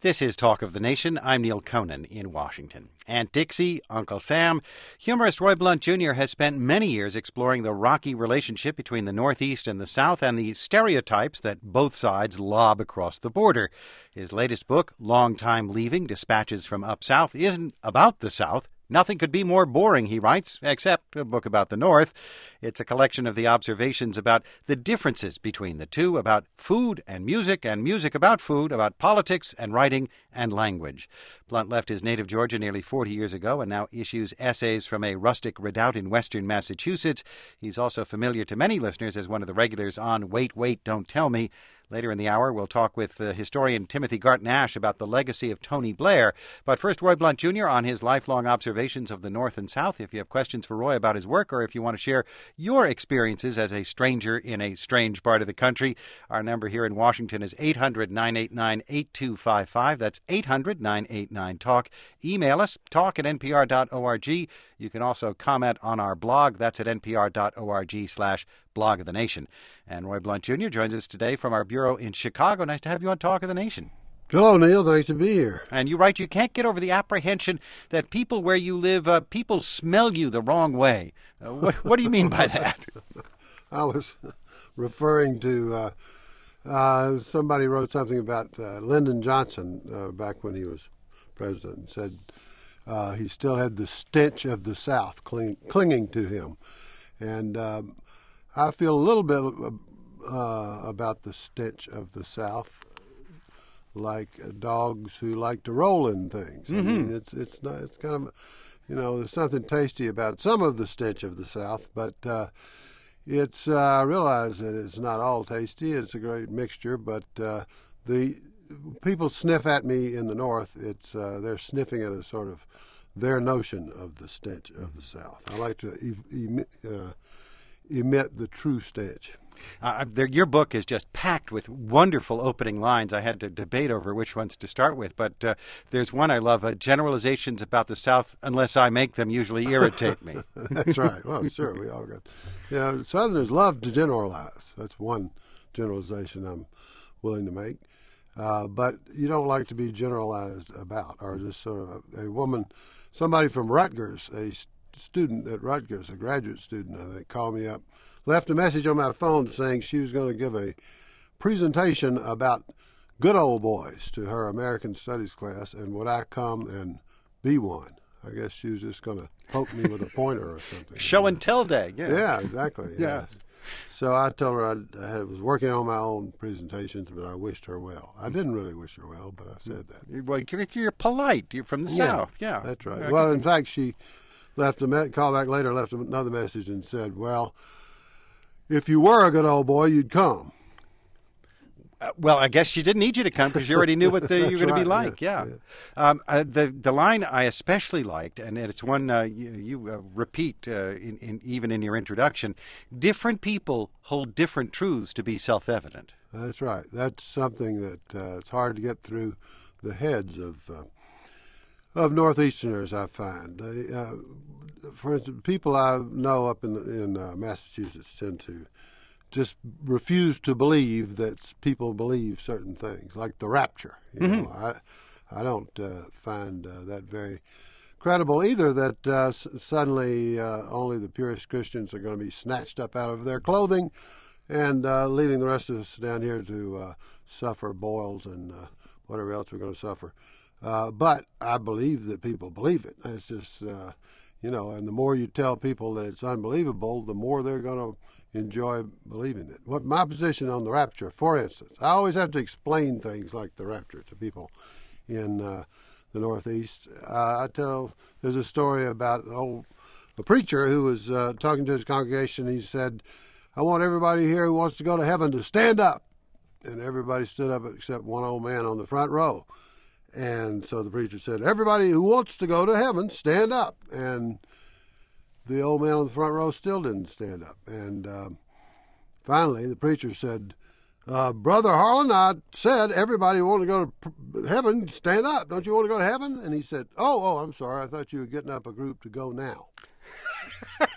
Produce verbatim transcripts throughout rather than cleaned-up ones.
This is Talk of the Nation. I'm Neil Conan in Washington. Aunt Dixie, Uncle Sam. Humorist Roy Blunt Junior has spent many years exploring the rocky relationship between the Northeast and the South and the stereotypes that both sides lob across the border. His latest book, Long Time Leaving, Dispatches from Up South, isn't about the South. Nothing could be more boring, he writes, except a book about the North. It's a collection of the observations about the differences between the two, about food and music, and music about food, about politics and writing and language. Blunt left his native Georgia nearly forty years ago and now issues essays from a rustic redoubt in western Massachusetts. He's also familiar to many listeners as one of the regulars on Wait, Wait, Don't Tell Me. Later in the hour, we'll talk with uh, historian Timothy Garton-Ash about the legacy of Tony Blair. But first, Roy Blunt Junior on his lifelong observations of the North and South. If you have questions for Roy about his work or if you want to share your experiences as a stranger in a strange part of the country, our number here in Washington is eight hundred, nine eight nine, eight two five five. That's eight hundred, nine eight nine, talk. Email us, talk at n p r dot org. You can also comment on our blog. That's at n p r dot org slash blog of the nation. And Roy Blunt Junior joins us today from our bureau in Chicago. Nice to have you on Talk of the Nation. Hello, Neil. Nice to be here. And you write you can't get over the apprehension that people where you live, uh, people smell you the wrong way. Uh, what, what do you mean by that? I was referring to uh, uh, somebody wrote something about uh, Lyndon Johnson uh, back when he was president and said uh, he still had the stench of the South cling, clinging to him. And uh, I feel a little bit uh, about the stench of the South, like uh, dogs who like to roll in things. Mm-hmm. I mean, it's it's not it's kind of, you know, there's something tasty about some of the stench of the South, but uh, it's uh, I realize that it's not all tasty. It's a great mixture, but uh, the people sniff at me in the North. It's uh, they're sniffing at a sort of their notion of the stench of the South. I like to em- uh, emit the true stench. Uh, there, your book is just packed with wonderful opening lines. I had to debate over which ones to start with, but uh, there's one I love, uh, generalizations about the South, unless I make them, usually irritate me. That's right. Well, sure, we all got... You know, Southerners love to generalize. That's one generalization I'm willing to make. Uh, but you don't like to be generalized about, or just sort of a, a woman, somebody from Rutgers, a student at Rutgers, a graduate student, I think, called me up, left a message on my phone saying she was going to give a presentation about good old boys to her American Studies class, and would I come and be one? I guess she was just going to poke me with a pointer or something. Show and tell day. Yeah, yeah exactly. Yeah. Yes. So I told her I'd, I was working on my own presentations, but I wished her well. I didn't really wish her well, but I said that. Well, you're, you're polite. You're from the yeah, South. Yeah, that's right. Yeah, well, in fact, she left a me- call back later, left another message and said, well, if you were a good old boy, you'd come. Uh, well, I guess she didn't need you to come because you already knew what the, you were going right, to be like. Yeah. yeah. yeah. Um, uh, the the line I especially liked, and it's one uh, you, you uh, repeat uh, in, in, even in your introduction, different people hold different truths to be self-evident. That's right. That's something that uh, it's hard to get through the heads of uh, of Northeasterners, I find. They, uh, for instance, people I know up in, in uh, Massachusetts tend to just refuse to believe that people believe certain things, like the rapture. You mm-hmm. know, I I don't uh, find uh, that very credible either. That uh, s- suddenly uh, only the purest Christians are going to be snatched up out of their clothing, and uh, leaving the rest of us down here to uh, suffer boils and uh, whatever else we're going to suffer. Uh, but I believe that people believe it. It's just uh, you know, and the more you tell people that it's unbelievable, the more they're going to enjoy believing it. What my position on the rapture, for instance, I always have to explain things like the rapture to people in uh, the Northeast. Uh, I tell there's a story about an old a preacher who was uh, talking to his congregation. He said, "I want everybody here who wants to go to heaven to stand up," and everybody stood up except one old man on the front row. And so the preacher said, "Everybody who wants to go to heaven, stand up." And the old man on the front row still didn't stand up. And uh, finally, the preacher said, uh, "Brother Harlan, I said everybody who wanted to go to heaven, stand up. Don't you want to go to heaven?" And he said, oh, oh, I'm sorry. I thought you were getting up a group to go now.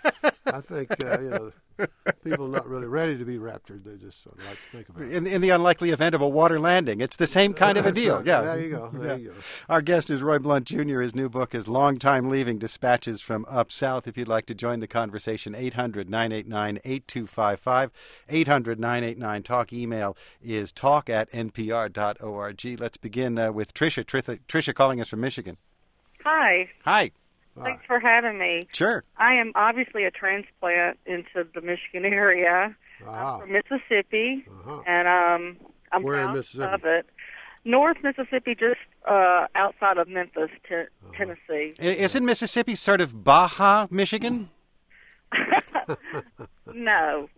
I think uh, you know people are not really ready to be raptured. They just sort of like to think about it. In, in the unlikely event of a water landing, it's the same kind of a That's deal. right. Yeah, There you go. There Yeah. you go. Our guest is Roy Blunt Junior His new book is Long Time Leaving Dispatches from Up South. If you'd like to join the conversation, eight hundred, nine eight nine, eight two five five, eight hundred, nine eight nine, talk. Email is talk at n p r dot org. Let's begin uh, with Tricia. Tricia. Tricia calling us from Michigan. Hi. Hi. Thanks for having me. Sure. I am obviously a transplant into the Michigan area. Ah. I'm from Mississippi, Uh-huh. and um, I'm Where in proud Mississippi? of it. North Mississippi, just uh, outside of Memphis, t- Uh-huh. Tennessee. I- Isn't Mississippi sort of Baja, Michigan? No.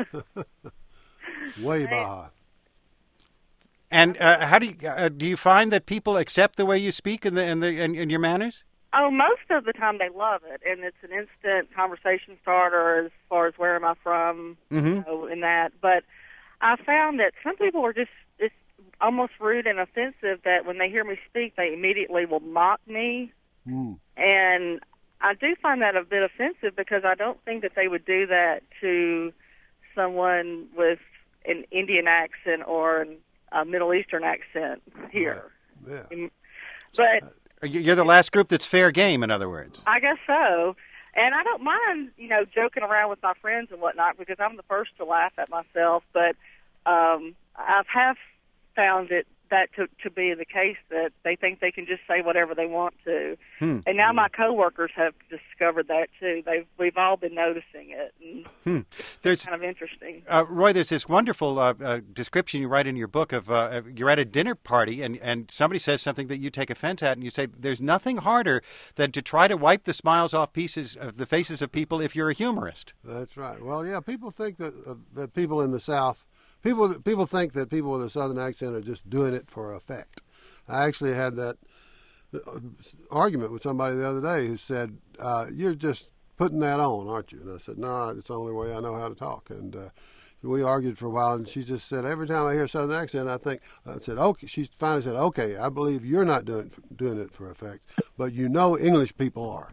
Way Baja. And uh, how do you uh, do you find that people accept the way you speak and the and the and, and your manners? Oh, most of the time they love it, and it's an instant conversation starter as far as where am I from, Mm-hmm. you know, and that. But I found that some people are just it's almost rude and offensive that when they hear me speak, they immediately will mock me, Mm. and I do find that a bit offensive because I don't think that they would do that to someone with an Indian accent or a Middle Eastern accent here. Yeah. But You're the last group that's fair game, in other words. I guess so. And I don't mind, you know, joking around with my friends and whatnot because I'm the first to laugh at myself. But um, I have found it that to, to be the case that they think they can just say whatever they want to. Hmm. And now my coworkers have discovered that too. They've we've all been noticing it, and Hmm. There's it's kind of interesting. uh, Roy. There's this wonderful uh, uh, description you write in your book of uh, you're at a dinner party and, and somebody says something that you take offense at, and you say there's nothing harder than to try to wipe the smiles off pieces of the faces of people if you're a humorist. That's right. Well, yeah, people think that uh, that people in the South, people people think that people with a Southern accent are just doing it for effect. I actually had that uh, argument with somebody the other day who said, uh, "You're just putting that on, aren't you?" And I said, "No, it's the only way I know how to talk." And uh, we argued for a while, and she just said, "Every time I hear a Southern accent, I think," I said, "Okay." She finally said, "Okay, I believe you're not doing doing it for effect, but you know English people are."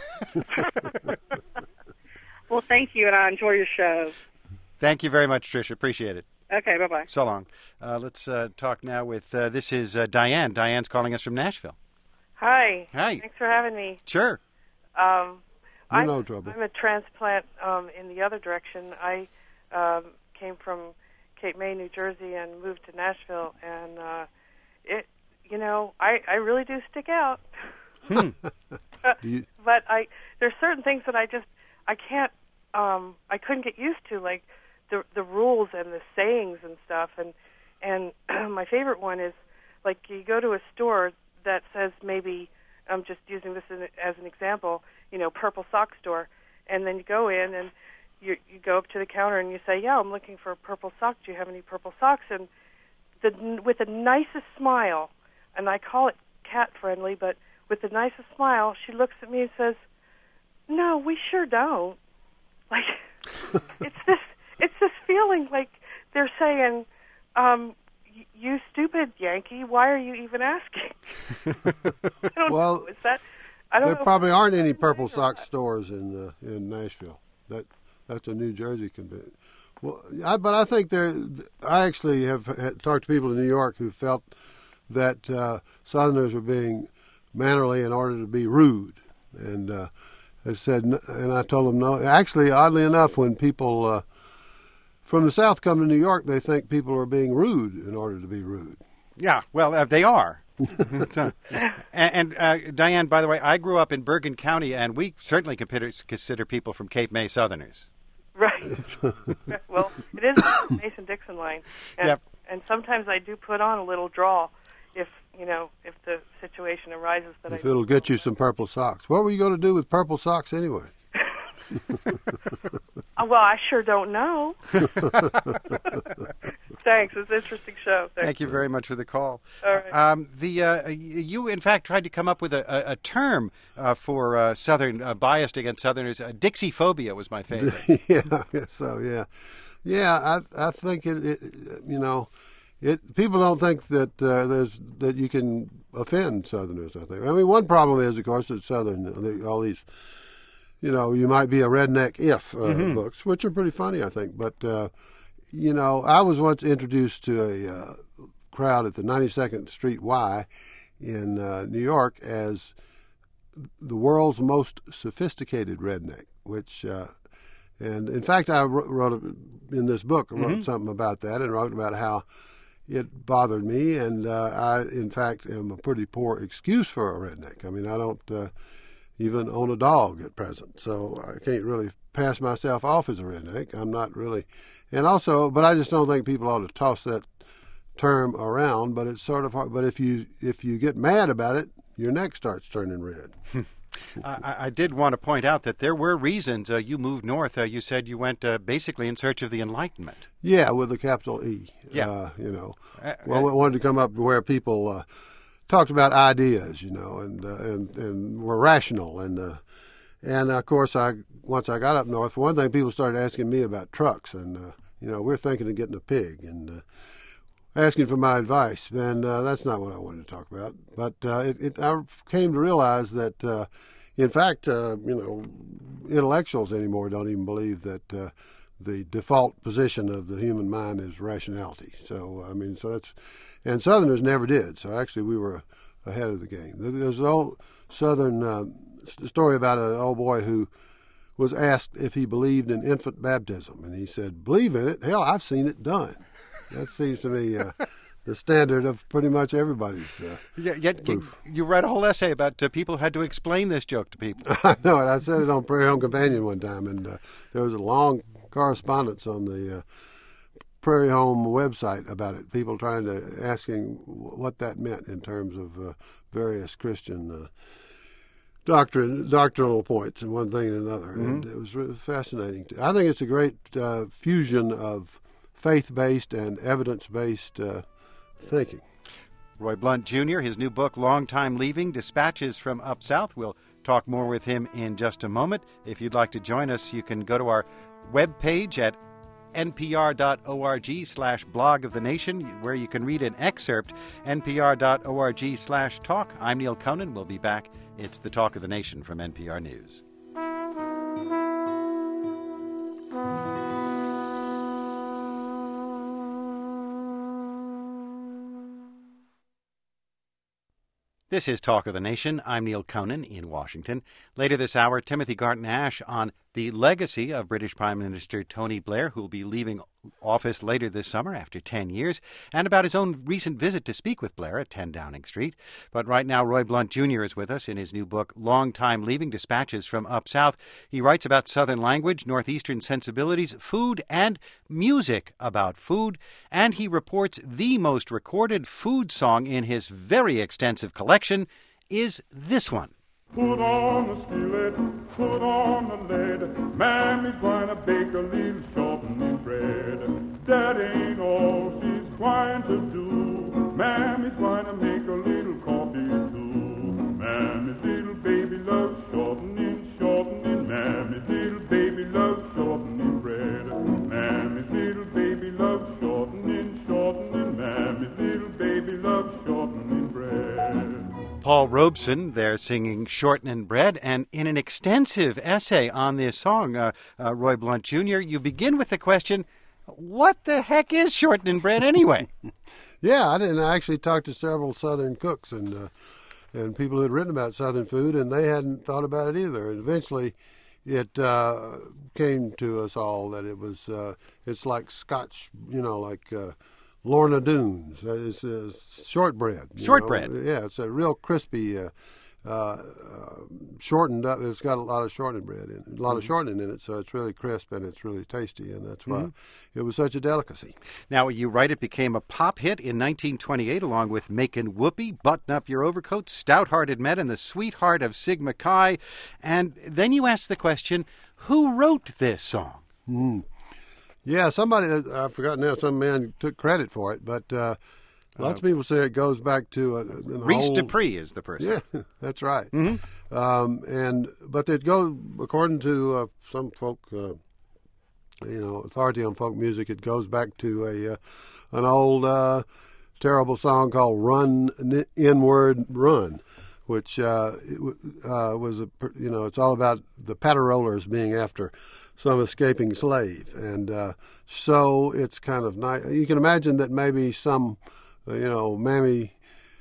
Well, thank you, and I enjoy your show. Thank you very much, Tricia. Appreciate it. Okay, bye bye. So long. Uh, let's uh, talk now with uh, this is uh, Diane. Diane's calling us from Nashville. Hi. Hi. Thanks for having me. Sure. Um, You're I'm, no trouble. I'm a transplant um, in the other direction. I um, came from Cape May, New Jersey, and moved to Nashville, and uh, it, you know, I, I really do stick out. Hmm. Do you, But I, there's certain things that I just, I can't, um, I couldn't get used to, like the the rules and the sayings and stuff. And and my favorite one is, like, you go to a store that says maybe, I'm just using this as, as an example, you know, purple sock store, and then you go in and you you go up to the counter and you say, yeah, I'm looking for a purple sock. Do you have any purple socks? And the with the nicest smile, and I call it cat friendly, but with the nicest smile, she looks at me and says, no, we sure don't. Like, it's this, it's this feeling like they're saying, um, you stupid Yankee, why are you even asking? I don't Well, know. Is that, I don't there know if probably that's aren't any right purple or sock not. stores in uh, in Nashville. That that's a New Jersey convention. Well, I, but I think there. I actually have had, talked to people in New York who felt that uh, Southerners were being mannerly in order to be rude, and uh, I said, and I told them no. Actually, oddly enough, when people uh, from the South come to New York, they think people are being rude in order to be rude. Yeah, well, uh, they are. and and uh, Diane, by the way, I grew up in Bergen County, and we certainly consider, consider people from Cape May Southerners. Right. Well, it is the Mason-Dixon line. And, Yep. and sometimes I do put on a little drawl if, you know, if the situation arises that If I... it'll get you some purple socks. What were you going to do with purple socks anyway? Uh, well, I sure don't know. Thanks. It's an interesting show. Thanks. Thank you very much for the call. All right. Um, the uh, you, in fact, tried to come up with a, a, a term uh, for uh, Southern uh, biased against Southerners. Uh, Dixie-phobia was my favorite. Yeah, I guess so. Yeah, yeah. I I think it. it you know, it. People don't think that uh, there's that you can offend Southerners. I think. I mean, one problem is, of course, that Southern all these you know, you might be a redneck if uh, Mm-hmm. books, which are pretty funny, I think. But, uh, you know, I was once introduced to a uh, crowd at the ninety-second Street Y in uh, New York as the world's most sophisticated redneck, which, uh, and in fact, I wrote, wrote in this book, I wrote Mm-hmm. something about that and wrote about how it bothered me, and uh, I, in fact, am a pretty poor excuse for a redneck. I mean, I don't uh, even own a dog at present, so I can't really pass myself off as a redneck. I'm not really, and also, but I just don't think people ought to toss that term around. But it's sort of hard. But if you if you get mad about it, your neck starts turning red. I, I did want to point out that there were reasons uh, you moved north. Uh, you said you went uh, basically in search of the Enlightenment. Yeah, with a capital E. Yeah. Uh, you know, Uh, well, uh, I wanted to come up to where people uh, talked about ideas, you know, and uh, and and were rational, and uh, and of course, I once I got up north, for one thing, people started asking me about trucks, and uh, you know, we're thinking of getting a pig, and uh, asking for my advice, and uh, that's not what I wanted to talk about. But uh, it, it, I came to realize that, uh, in fact, uh, you know, intellectuals anymore don't even believe that uh, the default position of the human mind is rationality. So, I mean, so that's, and Southerners never did. So actually, we were ahead of the game. There's an old Southern uh, story about an old boy who was asked if he believed in infant baptism, and he said, "Believe in it? Hell, I've seen it done." That seems to me uh, the standard of pretty much everybody's. Uh, Yeah, yet you, proof. you read a whole essay about uh, people who had to explain this joke to people. I know it. I said it on Prairie Home Companion one time, and uh, there was a long correspondence on the uh, Prairie Home website about it. People trying to asking what that meant in terms of uh, various Christian uh, doctrine, doctrinal points, and one thing and another. Mm-hmm. And it was really fascinating. I think it's a great uh, fusion of faith-based and evidence-based uh, thinking. Roy Blunt Junior, his new book, Long Time Leaving, Dispatches from Up South. We'll talk more with him in just a moment. If you'd like to join us, you can go to our webpage at npr.org slash blog of the nation, where you can read an excerpt, npr.org slash talk. I'm Neil Conan. We'll be back. It's the Talk of the Nation from N P R News. This is Talk of the Nation. I'm Neil Conan in Washington. Later this hour, Timothy Garton Ash on the legacy of British Prime Minister Tony Blair, who will be leaving office later this summer after ten years, and about his own recent visit to speak with Blair at ten Downing Street. But right now, Roy Blunt Junior is with us in his new book, Long Time Leaving, Dispatches from Up South. He writes about Southern language, Northeastern sensibilities, food, and music about food, and he reports the most recorded food song in his very extensive collection is this one. Put on the skillet, put on the lid. Mammy's gonna bake a little shortening bread. That ain't all she's going to do. Mammy's gonna make a little coffee too. Mammy's little baby loves shortening, shortening. Mammy's little baby loves shortening bread. Mammy's little baby loves shortening, shortening. Mammy's little baby loves shortening bread. Paul Robeson there singing Shortening Bread, and in an extensive essay on this song, uh, uh, Roy Blunt Junior, you begin with the question, what the heck is shortening bread anyway? Yeah, I didn't. I actually talked to several Southern cooks and uh, and people who had written about Southern food, and they hadn't thought about it either. And eventually, it uh, came to us all that it was. Uh, it's like Scotch, you know, like uh, Lorna Doones. Uh, It's uh, shortbread. you Shortbread. know. Yeah, it's a real crispy. Uh, uh, uh, shortened up. It's got a lot of shortening bread in it, a lot of shortening in it, so it's really crisp and it's really tasty, and that's why it was such a delicacy. Now, you write it became a pop hit in nineteen twenty-eight, along with Makin' Whoopie, Button Up Your Overcoat, Stout-Hearted Men, and The Sweetheart of Sigma Chi. And then you ask the question, who wrote this song? Mm. Yeah, somebody, I forgot now, some man took credit for it, but uh, lots uh, of people say it goes back to a, an Reese old... Dupree is the person. Yeah, that's right. Mm-hmm. Um, and But it goes, according to uh, some folk, uh, you know, authority on folk music, it goes back to a uh, an old uh, terrible song called Run Inward Run, which uh, it, uh, was a you know it's all about the patter-rollers being after some escaping slave, and uh, so it's kind of nice. You can imagine that maybe some uh, you know mammy.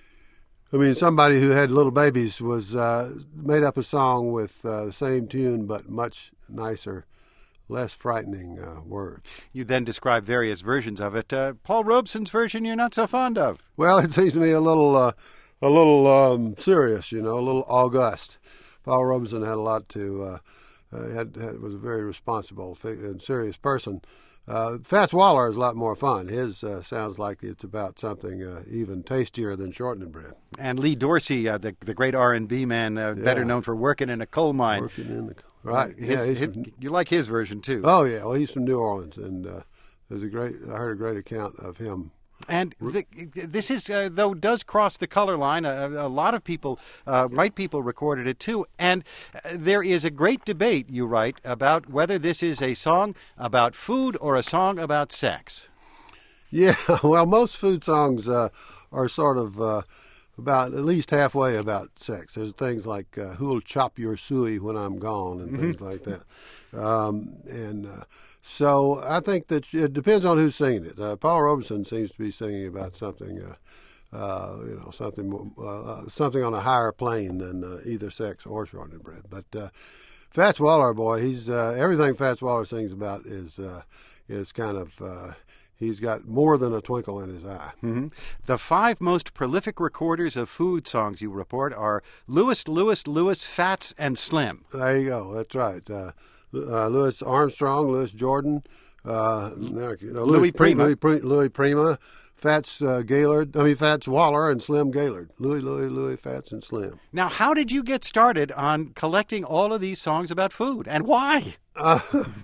I mean, somebody who had little babies was uh, made up a song with uh, the same tune but much nicer, less frightening uh, words. You then describe various versions of it. Uh, Paul Robeson's version you're not so fond of. Well, it seems to me a little, uh, a little um, serious, you know, a little august. Paul Robeson had a lot to. Uh, uh, had, had was a very responsible and serious person. Uh, Fats Waller is a lot more fun. His uh, sounds like it's about something uh, even tastier than shortening bread. And Lee Dorsey, uh, the the great R and B man, uh, yeah. better known for working in a coal mine. Working in the right. His, yeah, his, from, you like his version too. Oh yeah, well he's from New Orleans, and uh, there's a great. I heard a great account of him. And the, this is, uh, though, does cross the color line. A, a lot of people, uh, white people, recorded it too. And uh, there is a great debate, you write, about whether this is a song about food or a song about sex. Yeah, well, most food songs uh, are sort of uh, about at least halfway about sex. There's things like uh, "Who'll chop your suey when I'm gone" and things mm-hmm. like that. Um, and uh, so I think that it depends on who's singing it. Uh, Paul Robeson seems to be singing about something, uh, uh, you know, something uh, something on a higher plane than uh, either sex or shortening bread. But uh, Fats Waller, boy, he's uh, everything Fats Waller sings about is uh, is kind of. Uh, He's got more than a twinkle in his eye. Mm-hmm. The five most prolific recorders of food songs, you report, are Louis, Louis, Louis, Fats, and Slim. There you go. That's right. Uh, uh, Louis Armstrong, Louis Jordan, uh, Louis, Louis Prima, Louis, Louis, Louis Prima, Fats uh, Gaylord. I mean Fats Waller and Slim Gaylord. Louis, Louis, Louis, Fats, and Slim. Now, how did you get started on collecting all of these songs about food, and why? Uh,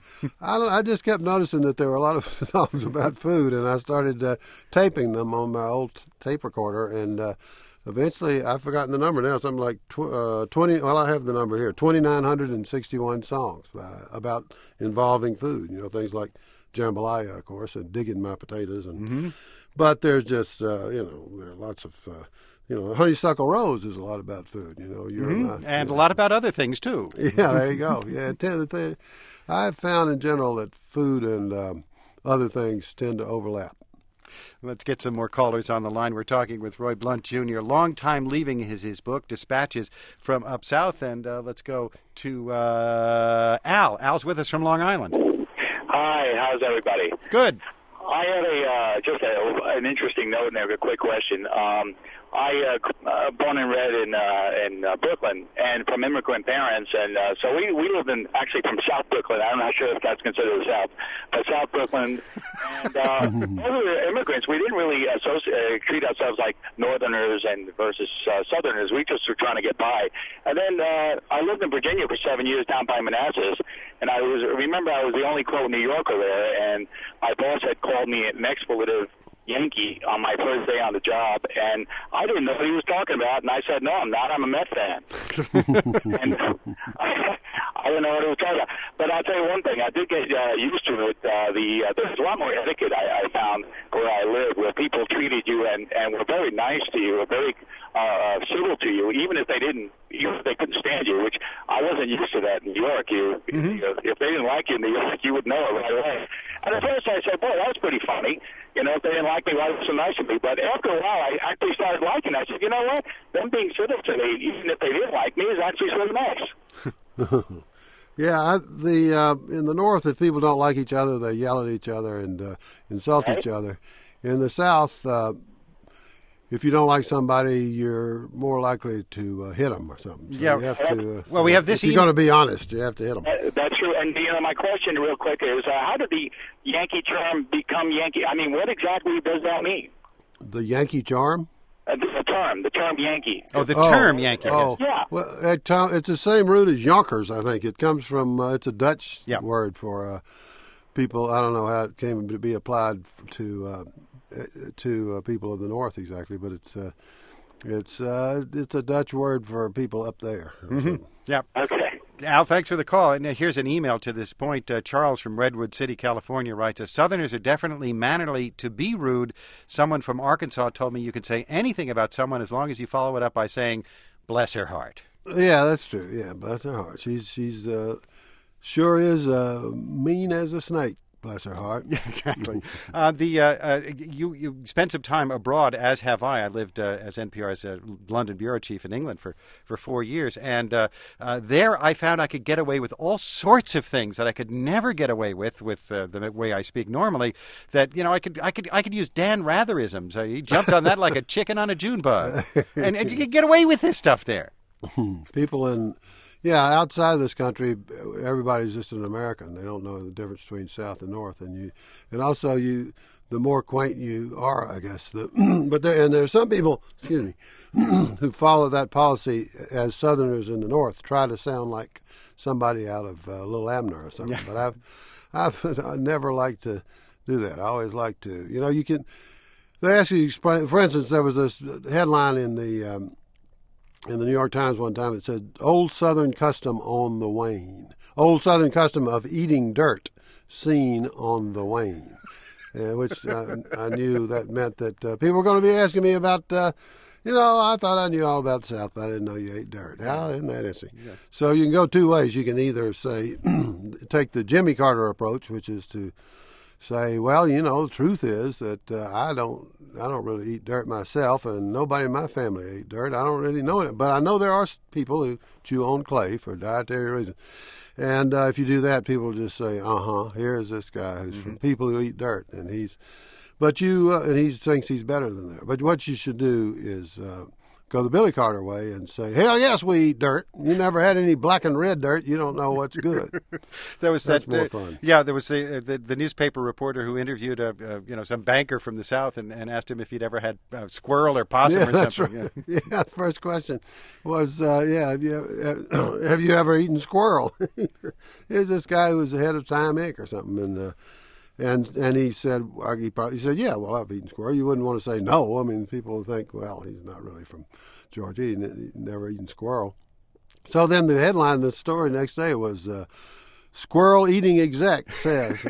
I, don't, I just kept noticing that there were a lot of songs about food, and I started uh, taping them on my old t- tape recorder, and uh, eventually, I've forgotten the number now, something like tw- uh, twenty, well, I have the number here, two thousand nine hundred sixty-one songs uh, about involving food, you know, things like jambalaya, of course, and digging my potatoes, and mm-hmm. but there's just, uh, you know, there are lots of... Uh, You know, Honeysuckle Rose is a lot about food. You know, you're mm-hmm. not, and you know. a lot about other things too. Yeah, there you go. Yeah, tend to, I've found in general that food and um, other things tend to overlap. Let's get some more callers on the line. We're talking with Roy Blunt Junior, long time leaving his his book Dispatches from Up South, and uh, let's go to uh, Al. Al's with us from Long Island. Hi, how's everybody? Good. I had a uh, just a, an interesting note in there, a quick question. Um, I uh, uh, born and bred in uh, in uh, Brooklyn, and from immigrant parents, and uh, so we we lived in actually from South Brooklyn. I'm not sure if that's considered the South, but South Brooklyn. And uh, we were immigrants. We didn't really associate, uh, treat ourselves like Northerners and versus uh, Southerners. We just were trying to get by. And then uh, I lived in Virginia for seven years down by Manassas, and I was remember I was the only quote New Yorker there, and my boss had called me an expletive Yankee on my first day on the job, and I didn't know what he was talking about, and I said, no, I'm not, I'm a Met fan. and I, I didn't know what he was talking about. But I'll tell you one thing, I did get uh, used to it. Uh, the uh, there's a lot more etiquette I, I found where I lived, where people treated you and, and were very nice to you, were very uh, civil to you, even if they didn't, even if they couldn't stand you, which I wasn't used to that in New York. You, mm-hmm. you if they didn't like you in New York, you would know it right away. And at first I said, boy, that was pretty funny. You know, if they didn't like me, why was it so nice to me? But after a while, I actually started liking it. I said, you know what? Them being civil to me, even if they didn't like me, is actually sort of nice. Yeah, I, the uh, in the North, if people don't like each other, they yell at each other and uh, insult right. each other. In the South, uh, if you don't like somebody, you're more likely to uh, hit them or something. So yeah. You have to, uh, well, we have this. If you're going to be honest, you have to hit them. Uh, that's true. And you know, my question, real quick, is uh, how did the Yankee term become Yankee? I mean, what exactly does that mean? The Yankee charm? Uh, the, the term, the term Yankee. Oh, the oh, term Yankee. Oh, yeah. Well, it, uh, it's the same root as Yonkers, I think. It comes from, uh, it's a Dutch yeah. word for uh, people. I don't know how it came to be applied to uh, to uh, people of the North exactly, but it's uh, it's uh, it's a Dutch word for people up there. Mm-hmm. Yeah. Okay. Al, thanks for the call. And here's an email to this point. Uh, Charles from Redwood City, California writes, "As Southerners are definitely mannerly to be rude. Someone from Arkansas told me you can say anything about someone as long as you follow it up by saying, Bless her heart. Yeah, that's true. Yeah, bless her heart. She's she's uh, sure is uh, mean as a snake. Bless her heart. Exactly. uh, the uh, uh, you you spent some time abroad, as have I. I lived uh, as N P R's uh, London bureau chief in England for, for four years, and uh, uh, there I found I could get away with all sorts of things that I could never get away with with uh, the way I speak normally. That you know I could I could I could use Dan Ratherisms. Uh, he jumped on that like a chicken on a June bug, and, and you could get away with this stuff there. People in. Yeah, outside of this country, everybody's just an American. They don't know the difference between South and North, and you, and also you, the more quaint you are, I guess. The, but there, and there are some people, excuse me, who follow that policy as Southerners in the North, try to sound like somebody out of uh, Little Abner or something. Yeah. But I've, I've, I never liked to do that. I always like to, you know, you can. They actually explain. For instance, there was this headline in the. Um, In the New York Times one time, it said, "Old Southern custom on the wane. Old Southern custom of eating dirt seen on the wane." Uh, which I, I knew that meant that uh, people were going to be asking me about, uh, you know, I thought I knew all about the South, but I didn't know you ate dirt. How isn't that interesting? Yeah. So you can go two ways. You can either say, take the Jimmy Carter approach, which is to say, well, you know, the truth is that uh, I don't I don't really eat dirt myself, and nobody in my family ate dirt. I don't really know it, but I know there are people who chew on clay for dietary reasons. And uh, if you do that, people just say, uh-huh, here's this guy who's mm-hmm. from people who eat dirt, and he's, but you, uh, and he thinks he's better than that. But what you should do is uh, go the Billy Carter way and say, hell yes, we eat dirt. You never had any black and red dirt. You don't know what's good. There was That's that, more uh, fun. Yeah, there was the, the the newspaper reporter who interviewed a, a you know some banker from the South and, and asked him if he'd ever had uh, squirrel or possum yeah, or that's something. Right. Yeah. yeah, the first question was, uh, yeah, have you uh, have you ever eaten squirrel? Here's this guy who was the head of Time Incorporated or something, and uh, and and he said, he probably he said, yeah, well, I've eaten squirrel. You wouldn't want to say no. I mean, people would think, well, he's not really from Georgia. He never eaten squirrel. So then the headline of the story next day was, uh, "Squirrel Eating Exec Says."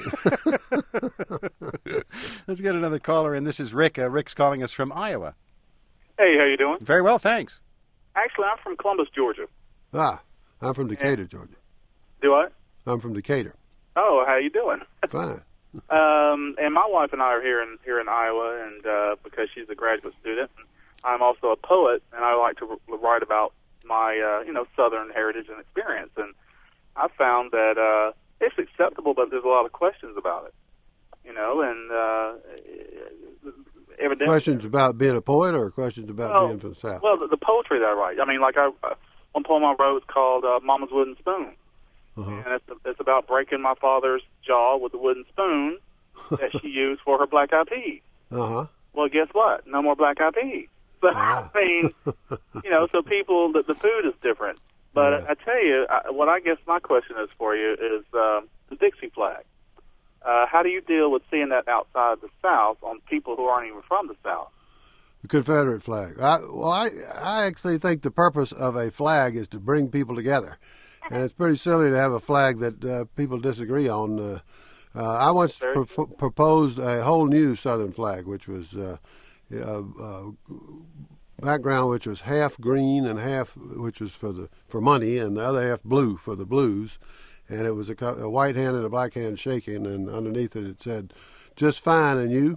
Let's get another caller in. This is Rick. Uh, Rick's calling us from Iowa. Hey, how you doing? Very well, thanks. Actually, I'm from Columbus, Georgia. Ah, I'm from Decatur, and, Georgia. Do what? I'm from Decatur. Oh, how you doing? Fine. um, and my wife and I are here in here in Iowa, and uh, because she's a graduate student, I'm also a poet, and I like to r- write about my uh, you know Southern heritage and experience. And I found that uh, it's acceptable, but there's a lot of questions about it. You know, and uh, evidently questions about being a poet, or questions about well, being from the South. Well, the, the poetry that I write. I mean, like I uh, one poem I wrote is called uh, "Mama's Wooden Spoon." Uh-huh. And it's, it's about breaking my father's jaw with a wooden spoon that she used for her black eyed peas. Uh-huh. Well, guess what? No more black eyed peas. So, ah. I mean, you know, so people, the, the food is different. But yeah. I, I tell you, I, what I guess my question is for you is uh, the Dixie flag. Uh, how do you deal with seeing that outside the South on people who aren't even from the South? The Confederate flag. I, well, I, I actually think the purpose of a flag is to bring people together. And it's pretty silly to have a flag that uh, people disagree on. Uh, uh, I once pro- proposed a whole new Southern flag, which was uh, uh, uh, background, which was half green and half, which was for the for money, and the other half blue for the blues. And it was a, a white hand and a black hand shaking, and underneath it it said, "Just fine, and you."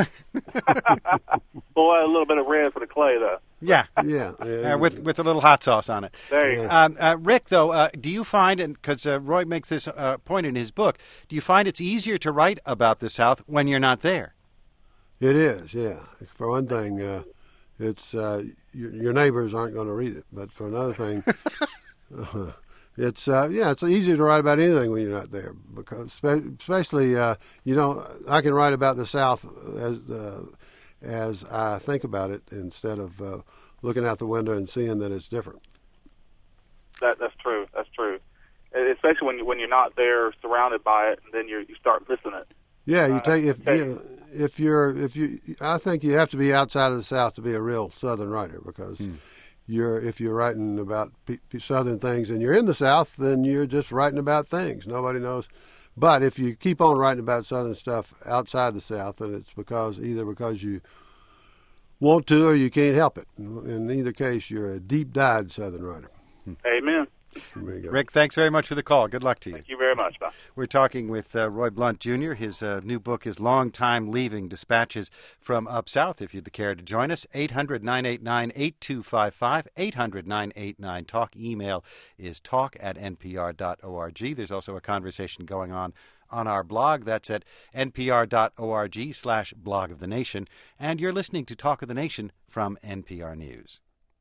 Boy, a little bit of red for the clay, though. Yeah, yeah, yeah. Uh, with with a little hot sauce on it. There you go. Um, uh, Rick, though, uh, do you find, and because uh, Roy makes this uh, point in his book, do you find it's easier to write about the South when you're not there? It is, yeah. For one thing, uh, it's uh, your, your neighbors aren't going to read it. But for another thing, uh, it's uh, yeah, it's easier to write about anything when you're not there, because especially uh, you know I can write about the South as uh, as I think about it instead of uh, looking out the window and seeing that it's different. That that's true. That's true. Especially when you when you're not there, surrounded by it, and then you you start missing it. Yeah, you uh, take if you, if you're if you I think you have to be outside of the South to be a real Southern writer, because hmm. you're if you're writing about p- p- Southern things and you're in the South, then you're just writing about things nobody knows. But if you keep on writing about Southern stuff outside the South, then it's because either because you want to, or you can't help it. In either case, you're a deep-dyed Southern writer. Amen. There you go. Rick, thanks very much for the call. Good luck to you. Thank you very much. Bye. We're talking with uh, Roy Blunt, Junior His uh, new book is Long Time Leaving, Dispatches from Up South. If you'd care to join us, eight hundred, nine eight nine, eight two five five, eight hundred, nine eight nine, talk. Email is talk at n p r dot org. There's also a conversation going on on our blog. That's at npr.org slash blog of the nation. And you're listening to Talk of the Nation from N P R News.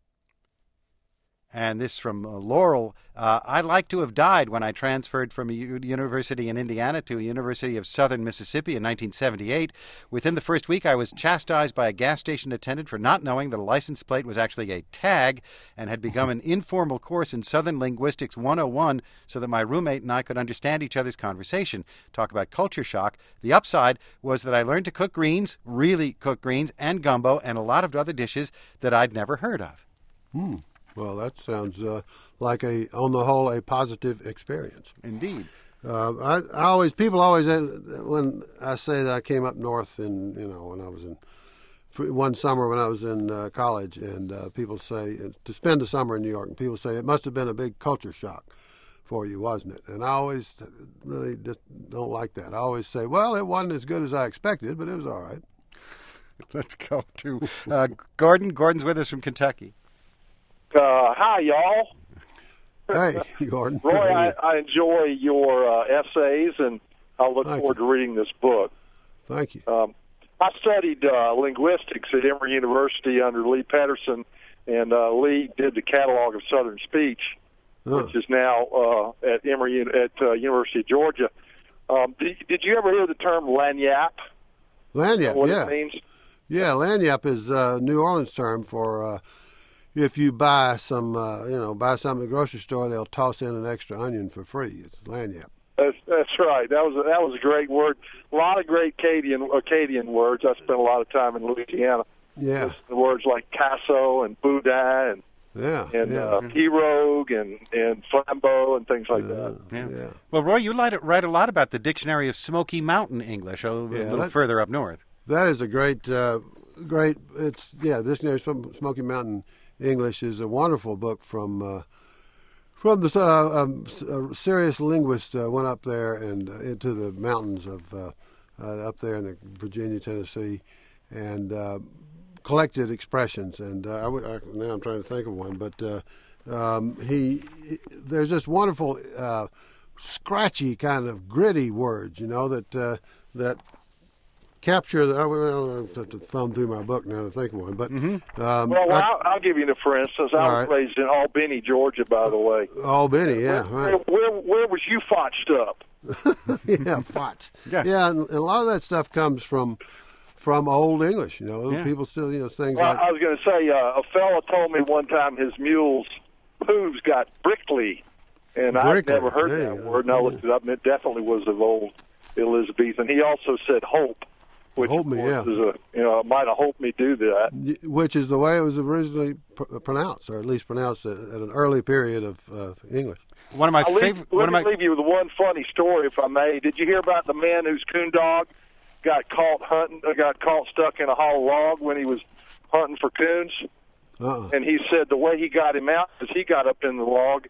And this from uh, Laurel. Uh, I'd like to have died when I transferred from a u- university in Indiana to a University of Southern Mississippi in nineteen seventy-eight. Within the first week, I was chastised by a gas station attendant for not knowing that a license plate was actually a tag, and had begun an informal course in Southern Linguistics one oh one so that my roommate and I could understand each other's conversation. Talk about culture shock. The upside was that I learned to cook greens, really cook greens, and gumbo, and a lot of other dishes that I'd never heard of. Hmm. Well, that sounds uh, like a, on the whole, a positive experience. Indeed. Uh, I, I always, people always, uh, when I say that I came up north in, you know, when I was in, one summer when I was in uh, college, and uh, people say, uh, to spend a summer in New York, and people say, it must have been a big culture shock for you, wasn't it? And I always really just don't like that. I always say, well, it wasn't as good as I expected, but it was all right. Let's go to uh, Gordon. Gordon's with us from Kentucky. Uh, hi, y'all. Hey, Gordon. Roy, I, I enjoy your uh, essays, and I look Thank forward you. to reading this book. Thank you. Um, I studied uh, linguistics at Emory University under Lee Patterson, and uh, Lee did the Catalog of Southern Speech, Huh. which is now uh, at Emory at uh, University of Georgia. Um, did, did you ever hear the term lagniappe? Lagniappe, What yeah. it means? Yeah, lagniappe is a New Orleans term for uh, if you buy some, uh, you know, buy something at the grocery store, they'll toss in an extra onion for free. It's lagniappe. That's, that's right. That was a, that was a great word. A lot of great Acadian Acadian words. I spent a lot of time in Louisiana. Yeah, The words like casso and boudin and yeah, and yeah. uh, pirogue and and flambeau and things like that. Yeah. yeah. Well, Roy, you write, write a lot about the Dictionary of Smoky Mountain English, a, little- Yeah, little that- further up north. That is a great, uh, great. It's yeah. Dictionary of Smoky Mountain English is a wonderful book from uh, from the uh, um, a serious linguist uh, went up there and uh, into the mountains of uh, uh, up there in the Virginia, Tennessee, and uh, collected expressions. And uh, I, w- I, now I'm trying to think of one, but uh, um, he there's this wonderful uh, scratchy kind of gritty words, you know, that uh, that. Capture the. I will have to thumb through my book now to think of one, but um, Well, I- I'll, I'll give you the for instance. I All was right. raised in Albany, Georgia, by the way. Albany, yeah, Where, right. where, where was you fotched up? yeah, Fots. Yeah. Yeah, and a lot of that stuff comes from from Old English. You know, Yeah. people still, you know, things Well, like I was going to say, uh, a fella told me one time his mule's hooves got brickly, and I'd Brickly, never heard there that you go. word, and I looked it up, and it definitely was of old Elizabethan. He also said hope, which Hope of me, course yeah. is a, you know, might have hoped me do that. Y- which is the way it was originally pr- pronounced, or at least pronounced at, at an early period of uh, English. One of my I'll leave, favorite. let One of me my. leave you with one funny story, if I may. Did you hear about the man whose coon dog got caught hunting, uh, got caught stuck in a hollow log when he was hunting for coons? Uh-uh. And he said the way he got him out is he got up in the log,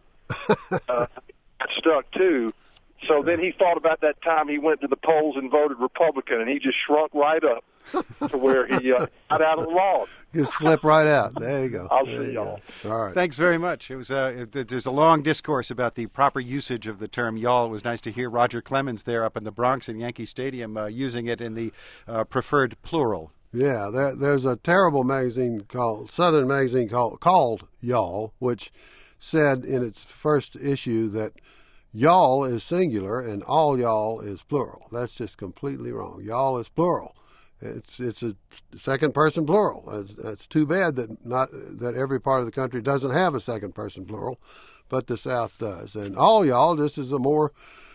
uh, got stuck too. So then he thought about that time he went to the polls and voted Republican, and he just shrunk right up to where he uh, got out of the log. Just slip right out. There you go. I'll There see you y'all. go. All right. Thanks very much. It was uh, it, there's a long discourse about the proper usage of the term y'all. It was nice to hear Roger Clemens there up in the Bronx in Yankee Stadium uh, using it in the uh, preferred plural. Yeah, there, there's a terrible magazine called Southern magazine called called Y'all, which said in its first issue that y'all is singular and all y'all is plural. That's just completely wrong. Y'all is plural. It's it's a second person plural. It's, it's too bad that not that every part of the country doesn't have a second person plural, but the South does. And all y'all just is a more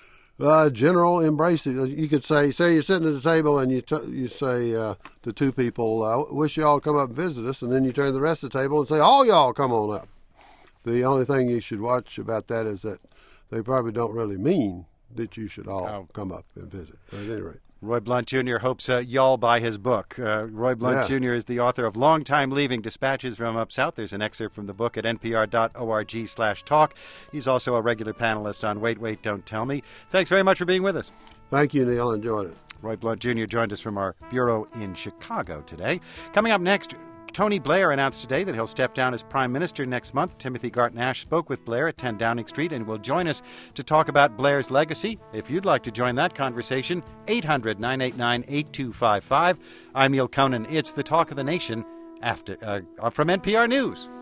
uh, general embrace. You could say say you're sitting at the table and you t- you say uh, to two people, "I wish y'all come up and visit us," and then you turn to the rest of the table and say, "All y'all come on up." The only thing you should watch about that is that they probably don't really mean that you should all Oh. come up and visit. But at any rate. Roy Blunt Junior hopes uh, y'all buy his book. Uh, Roy Blunt Yeah. Junior is the author of Long Time Leaving, Dispatches from Up South. There's an excerpt from the book at npr.org slash talk. He's also a regular panelist on Wait, Wait, Don't Tell Me. Thanks very much for being with us. Thank you, Neil. Enjoyed it. Roy Blunt Junior joined us from our bureau in Chicago today. Coming up next, Tony Blair announced today that he'll step down as prime minister next month. Timothy Garton-Ash spoke with Blair at ten Downing Street and will join us to talk about Blair's legacy. If you'd like to join that conversation, eight hundred, nine eight nine, eight two five five. I'm Neil Conan. It's the Talk of the Nation after uh, from N P R News.